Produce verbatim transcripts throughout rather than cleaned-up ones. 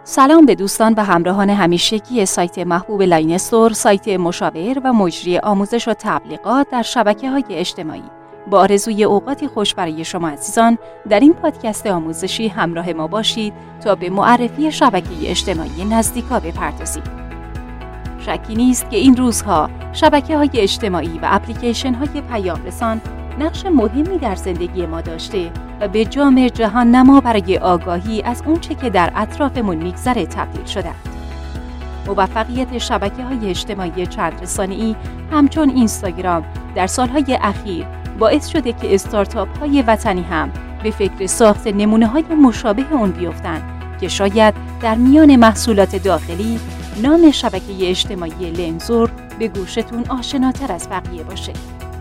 سلام به دوستان و همراهان همیشگی سایت محبوب لاین استور، سایت مشاور و مجری آموزش و تبلیغات در شبکه‌های اجتماعی. با آرزوی اوقاتی خوش برای شما عزیزان، در این پادکست آموزشی همراه ما باشید تا به معرفی شبکه اجتماعی نزدیکا بپردازیم. شکی نیست که این روزها شبکه‌های اجتماعی و اپلیکیشن‌های پیام رسان نقش مهمی در زندگی ما داشته و به جام جهان نما برای آگاهی از اونچه که در اطرافمون میگذره تبدیل شده. موفقیت شبکه‌های اجتماعی چند رسانه‌ای همچون اینستاگرام در سالهای اخیر باعث شده که استارتاپ‌های وطنی هم به فکر ساخت نمونه‌های مشابه اون بیفتن که شاید در میان محصولات داخلی نام شبکه اجتماعی لنزور به گوشتون آشناتر از بقیه باشه.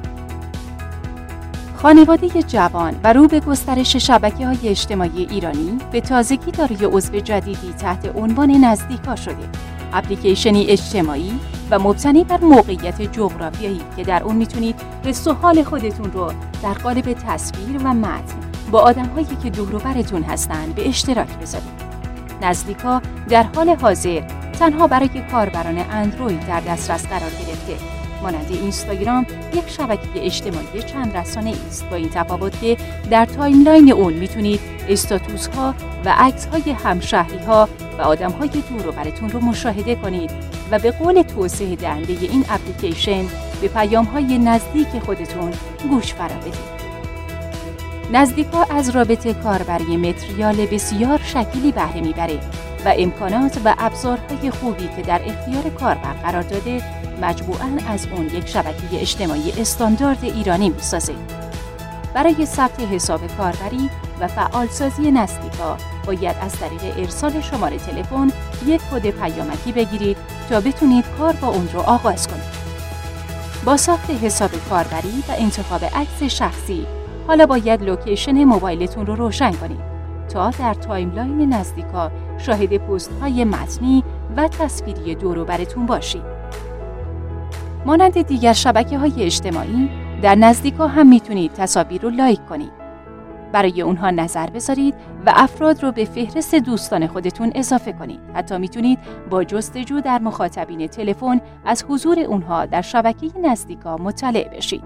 خانواده جوان و رو به گسترش شبکه‌های اجتماعی ایرانی به تازگی دارای عضو جدیدی تحت عنوان نزدیکا شده. اپلیکیشنی اجتماعی و مبتنی بر موقعیت جغرافیایی که در اون میتونید حس و حال خودتون رو در قالب تصویر و متن با آدم‌هایی که دور و برتون هستن به اشتراک بذارید. نزدیکا در حال حاضر تنها برای کاربران اندروید در دسترس قرار گرفته. مانند اینستاگرام یک شبکه اجتماعی چند رسانه‌ای است، با این تفاوت که در تایملاین اون میتونید استاتوس‌ها و عکس‌های همشهری‌ها و آدم‌های دور و برتون رو مشاهده کنید و به قول توضیح دهنده این اپلیکیشن به پیام‌های نزدیک خودتون گوش فرا بدید. نزدیکا از رابطه کاربری متریال بسیار شکلی بهره میبره و امکانات و ابزارهای خوبی که در اختیار کاربر قرار داده مجموعاً از اون یک شبکه اجتماعی استاندارد ایرانی میسازه. برای ثبت حساب کاربری و فعالسازی نزدیکا باید از طریق ارسال شماره تلفن یک کد پیامکی بگیرید تا بتونید کار با اون رو آغاز کنید. با ساخت حساب کاربری و انتخاب عکس شخصی، حالا باید لوکیشن موبایلتون رو روشن کنید تا در تایملاین نزدیکا شاهد پست‌های متنی و تصویری دور و برتون باشید. مانند دیگر شبکه‌های اجتماعی، در نزدیکا هم میتونید تصاویر رو لایک کنید. برای اونها نظر بذارید و افراد رو به فهرست دوستان خودتون اضافه کنید. حتی میتونید با جستجو در مخاطبین تلفن از حضور اونها در شبکه نزدیکا مطلع بشید.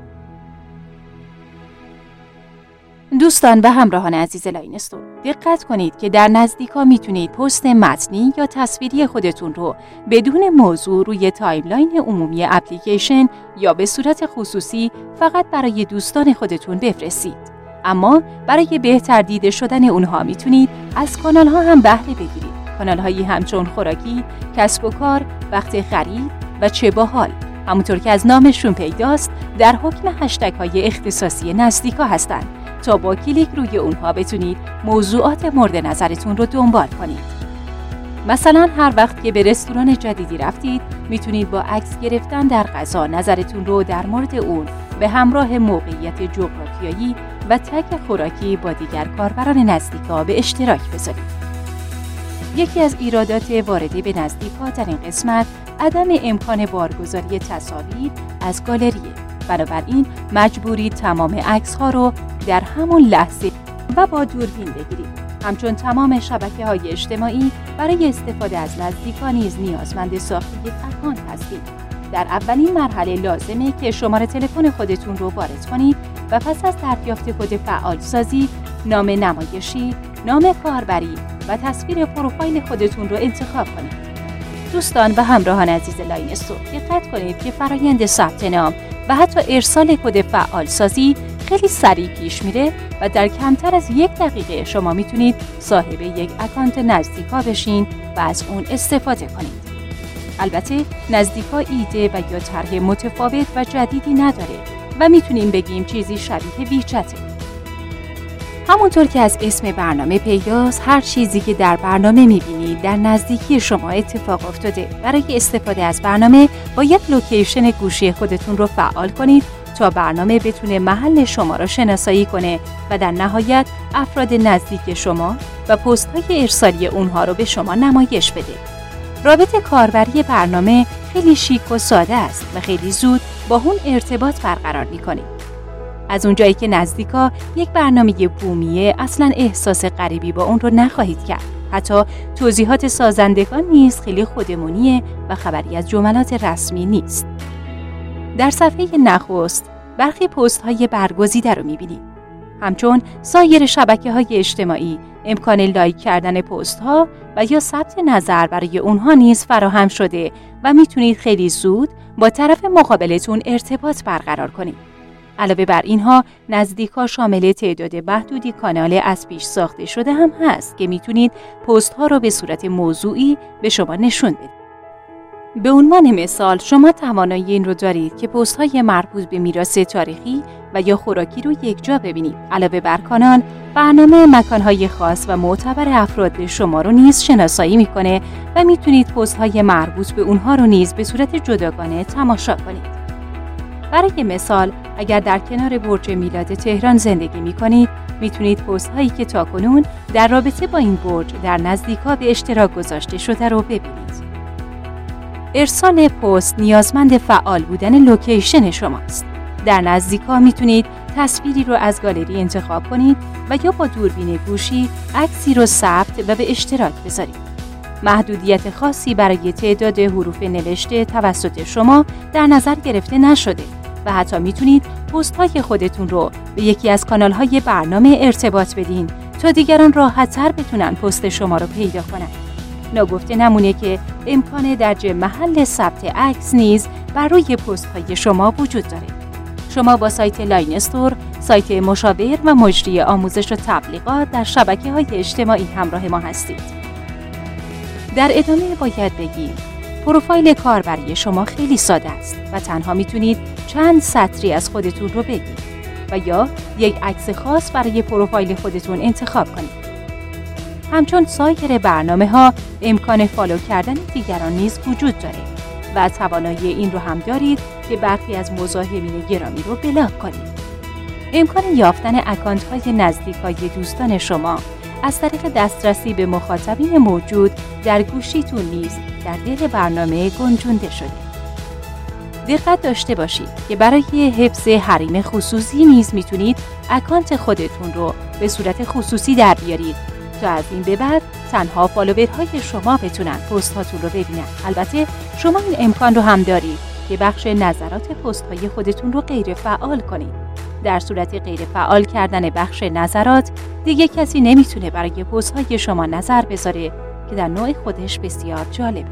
دوستان و همراهان عزیز لاین استور، دقت کنید که در نزدیکا میتونید پست متنی یا تصویری خودتون رو بدون موضوع روی تایملاین عمومی اپلیکیشن یا به صورت خصوصی فقط برای دوستان خودتون بفرستید. اما برای بهتر دیده شدن اونها میتونید از کانال ها هم بهره بگیرید. کانال هایی همچون خوراکی، کسب و کار، وقت خرید و چه باحال، همونطور که از نامشون پیداست در حکم هشتگ های اختصاصی نزدیکا هستند تا با کلیک روی اونها بتونید موضوعات مورد نظرتون رو دنبال کنید. مثلا هر وقت که به رستوران جدیدی رفتید میتونید با عکس گرفتن در غذا نظرتون رو در مورد اون به همراه موقعیت جغرافیایی و تگ خوراکی با دیگر کاربران نزدیکا به اشتراک بذارید. یکی از ایرادات وارده به نزدیکا در این قسمت عدم امکان بارگذاری تصاویر از گالریه. بنابراین مجبورید تمام عکس‌ها رو در همون لحظه و با دوربین بگیرید. همچون تمام شبکه‌های اجتماعی برای استفاده از نزدیکا نیز نیازمند ساخت یک اکانت هستید. در اولین مرحله لازمه که شماره تلفن خودتون رو وارد کنید و پس از دریافت کد فعالسازی، نام نمایشی، نام کاربری و تصویر پروفایل خودتون رو انتخاب کنید. دوستان و همراهان عزیز لاین استور، دقت کنید که فرایند ثبت نام و حتی ارسال کد فعالسازی خیلی سریع پیش میره و در کمتر از یک دقیقه شما میتونید صاحب یک اکانت نزدیکا بشین و از اون استفاده کنید. البته نزدیکا ایده و یا طرح متفاوت و جدیدی نداره و میتونیم بگیم چیزی شبیه ویچته. همونطور که از اسم برنامه پیداست، هر چیزی که در برنامه میبینید در نزدیکی شما اتفاق افتاده. برای استفاده از برنامه باید لوکیشن گوشی خودتون رو فعال کنید تا برنامه بتونه محل شما رو شناسایی کنه و در نهایت افراد نزدیک شما و پست‌های ارسالی اونها رو به شما نمایش بده. رابط کاربری برنامه خیلی شیک و ساده است و خیلی زود با اون ارتباط برقرار می‌کنید. از اونجایی که نزدیکا یک برنامه بومیه، اصلا احساس غریبی با اون رو نخواهید کرد. حتی توضیحات سازندگان نیز خیلی خودمونیه و خبری از جملات رسمی نیست. در صفحه نخست برخی پست های برگزیده رو میبینید. همچون سایر شبکه‌های اجتماعی امکان لایک کردن پست ها و یا ثبت نظر برای اونها نیز فراهم شده و میتونید خیلی زود با طرف مقابلتون ارتباط برقرار کنید. علاوه بر اینها نزدیکا شامل تعداد محدودی کانال از پیش ساخته شده هم هست که میتونید پست ها رو به صورت موضوعی به شما نشون بدید. به عنوان مثال شما توانایی این رو دارید که پست های مربوط به میراث تاریخی و یا خوراکی رو یک جا ببینید. علاوه بر کانال، برنامه مکانهای خاص و معتبر افراد شما رو نیز شناسایی میکنه و میتونید پست های مربوط به اونها رو نیز به صورت جداگانه تماشا کنید. برای مثال، اگر در کنار برج میلاد تهران زندگی میکنید، میتونید پست هایی که تاکنون در رابطه با این برج در نزدیکا به اشتراک گذاشته شده رو ببینید. ارسال پست نیازمند فعال بودن لوکیشن شماست. در نزدیکا میتونید تصویری رو از گالری انتخاب کنید و یا با دوربین گوشی عکسی رو ثبت و به اشتراک بذارید. محدودیت خاصی برای تعداد حروف نوشته توسط شما در نظر گرفته نشده و حتی میتونید پست های خودتون رو به یکی از کانال های برنامه ارتباط بدین تا دیگران راحت تر بتونن پست شما رو پیدا کنن. ناگفته نمونه که امکان درج محل ثبت عکس نیز بر روی پست های شما وجود داره. شما با سایت لاین استور، سایت مشاور و مجری آموزش و تبلیغات در شبکه‌های اجتماعی همراه ما هستید. در ادامه باید بگیم پروفایل کاربری شما خیلی ساده است و تنها میتونید چند سطری از خودتون رو بگید و یا یک عکس خاص برای پروفایل خودتون انتخاب کنید. همچون سایر برنامه‌ها امکان فالو کردن دیگران نیز وجود داره و توانایی این رو هم دارید که برخی از مزاحمین گرامی رو بلاک کنید. امکان یافتن اکانت‌های نزدیکای دوستان شما از طریق دسترسی به مخاطبین موجود در گوشیتون نیز در دل برنامه گنجونده شده. دقت داشته باشید که برای حفظ حریم خصوصی نیز میتونید اکانت خودتون رو به صورت خصوصی در بیارید تا از این به بعد تنها فالوورهای شما بتونن پست‌هاتون رو ببینن. البته شما این امکان رو هم دارید که بخش نظرات پست‌های خودتون رو غیر فعال کنید. در صورت غیر فعال کردن بخش نظرات دیگه کسی نمیتونه برای پست‌های شما نظر بذاره که در نوع خودش بسیار جالبه.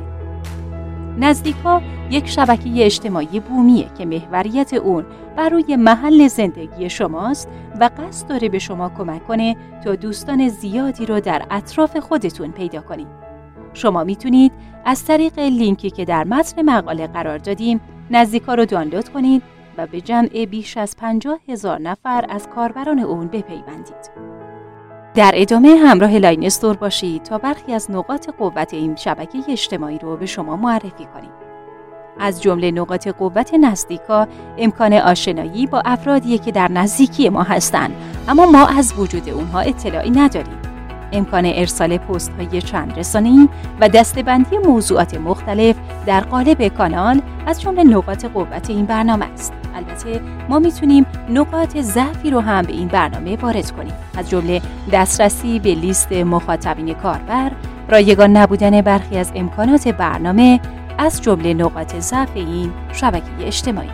نزدیکا یک شبکه اجتماعی بومیه که محوریت اون بر روی محل زندگی شماست و قصد داره به شما کمک کنه تا دوستان زیادی رو در اطراف خودتون پیدا کنید. شما میتونید از طریق لینکی که در متن مقاله قرار دادیم نزدیکا رو دانلود کنید و به جمع بیش از پنجاه هزار نفر از کاربران اون بپیوندید. در ادامه همراه لاین استور باشید تا برخی از نقاط قوت این شبکه اجتماعی رو به شما معرفی کنیم. از جمله نقاط قوت نزدیکا امکان آشنایی با افرادی که در نزدیکی ما هستند اما ما از وجود اونها اطلاعی نداریم. امکان ارسال پست های چند رسانه‌ای و دسته‌بندی موضوعات مختلف در قالب کانال از جمله نقاط قوت این برنامه است. البته ما میتونیم نقاط ضعفی رو هم به این برنامه وارد کنیم، از جمله دسترسی به لیست مخاطبین کاربر، رایگان نبودن برخی از امکانات برنامه، از جمله نقاط ضعف این شبکه اجتماعی.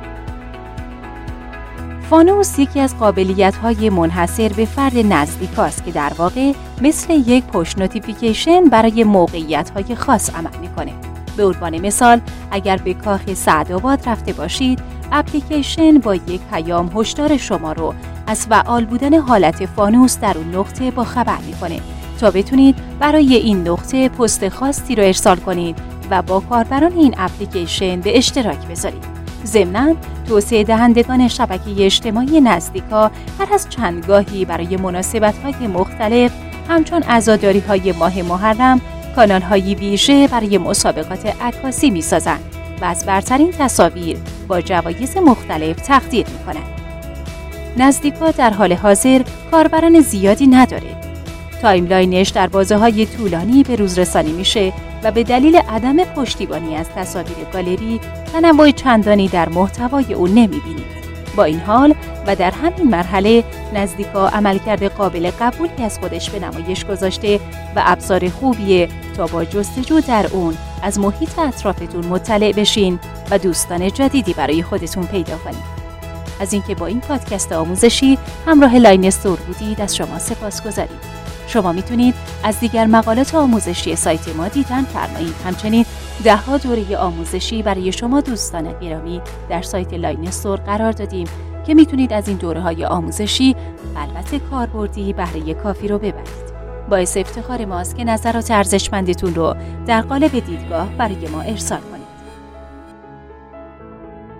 فانوس یکی از قابلیت‌های منحصر به فرد نزدیکاست که در واقع مثل یک پوش نوتیفیکیشن برای موقعیت‌های خاص عمل می‌کنه. به عنوان مثال، اگر به کاخ سعدآباد رفته باشید، اپلیکیشن با یک پیام هشدار شما رو از فعال بودن حالت فانوس در اون نقطه با خبر می‌کنه تا بتونید برای این نقطه پست خاصی رو ارسال کنید و با کاربران این اپلیکیشن به اشتراک بذارید. ضمناً توسعه دهندگان شبکه اجتماعی نزدیکا هر از چندگاهی برای مناسبت‌های مختلف همچون عزاداری‌های ماه محرم کانال‌های ویژه برای مسابقات عکاسی می‌سازند و از برترین تصاویر با جوایز مختلف تقدیر می‌کنند. نزدیکا در حال حاضر کاربران زیادی نداره. تایملاینش در بازه‌های طولانی به روز رسانی میشه و به دلیل عدم پشتیبانی از تصاویر گالری تنوع چندانی در محتوای او نمی‌بینید. با این حال و در همین مرحله نزدیکا عملکرد قابل قبولی از خودش به نمایش گذاشته و ابزار خوبیه تا با جستجو در اون از محیط اطرافتون مطلع بشین و دوستان جدیدی برای خودتون پیدا کنید. از اینکه با این پادکست آموزشی همراه لاین استور بودید از شما سپاسگزاریم. شما میتونید از دیگر مقالات آموزشی سایت ما دیدن فرمایید. همچنین ده ها دوره آموزشی برای شما دوستان گرامی در سایت لاین استور قرار دادیم که میتونید از این دوره های آموزشی البته کاربردی بهره کافی رو ببرید. باعث افتخار ماست که نظرات ارزشمندتون رو در قالب دیدگاه برای ما ارسال کنید.